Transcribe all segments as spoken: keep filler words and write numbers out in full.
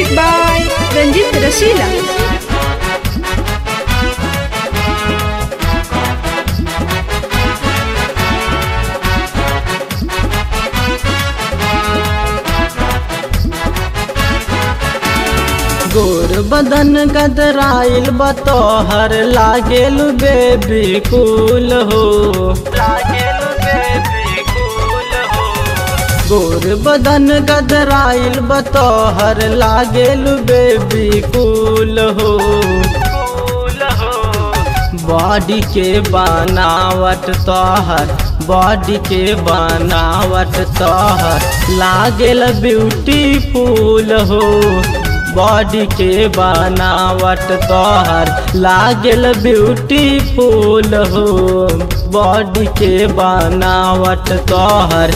Music by Ranjit Rasila. गोर बदन गदराइल बतोहर लागेल बेबी कूल हो लागेल बेबी कूल हो गोर बदन गदराइल बतोहर लागेल बेबी कूल हो कूल हो बॉडी के बनावट तोहर बॉडी के बनावट तोहर लागेल ब्यूटीफुल हो बॉडी के बनावट तोहर लागेल ब्यूटीफुल हो बॉडी के बनावट तोहर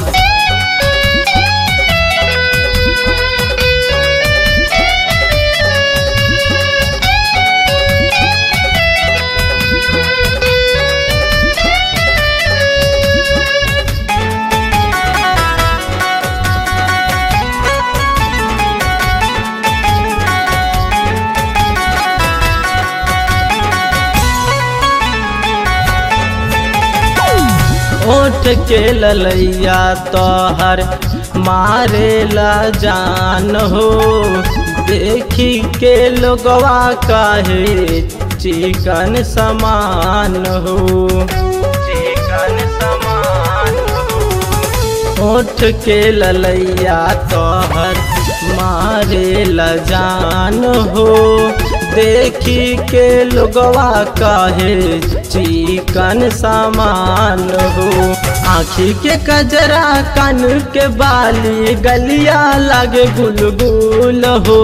ओठ के ललैया तोहर मारे ला जान हो देखी के लोगवा काहे चिकन समान हो चिकन समान हो ओठ के ललैया तोहर मारे ला जान हो देखी के लोगवा काहे चिकन सामान हो आँखी के कजरा कान के बाली गलिया लागे गुलगुल हो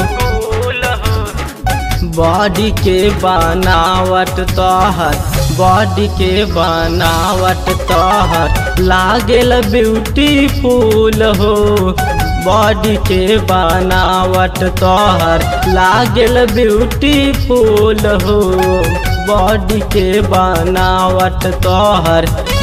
बॉडी के बनावट तोहर बॉडी के बनावट तोहर लागेल ब्यूटीफुल हो बॉडी के बनावट तोहर लागेल ब्यूटीफुल हो बॉडी के बनावट तोहर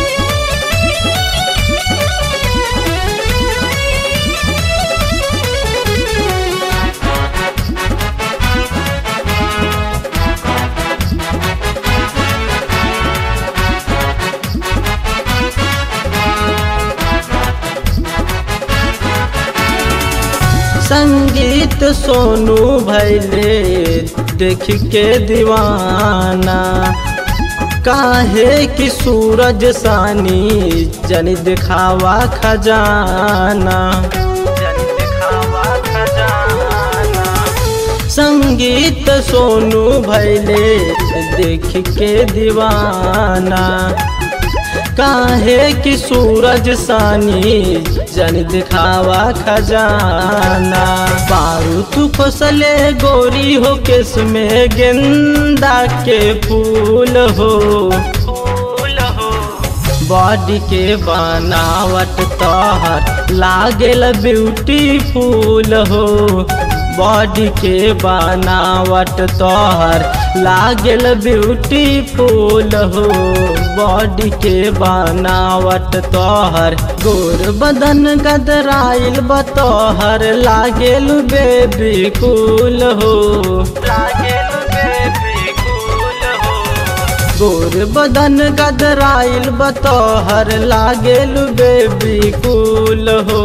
संगीत सोनू भैले देख के दीवाना काहे कि सूरज सानी जन दिखावा खजाना जन दिखावा खजाना संगीत सोनू भैले देख के दीवाना काहे कि सूरज सानी जन दिखावा खजाना पारू तू खोसले गोरी हो केस में गेंदा के फूल हो फूल हो बॉडी के बनावट तोहर लागेल ब्यूटीफुल हो बॉडी के बनावट तोहर लागेल ब्यूटीफुल हो बॉडी के बनावट तोहर गोर बदन गदराइल बतोहर लागेल बेबी कूल हो लागेल बेबी कूल हो गोर बदन गदराइल बतोहर लागेल बेबी कूल हो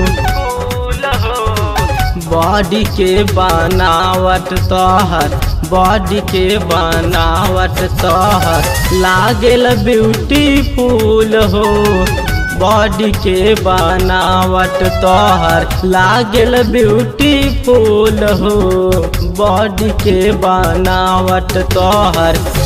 बॉडी के बनावट तोहर बॉडी के बनावट तोहर लागेल ब्यूटीफुल हो बॉडी के बनावट तोहर लागेल ब्यूटीफुल हो बॉडी के बनावट तोहर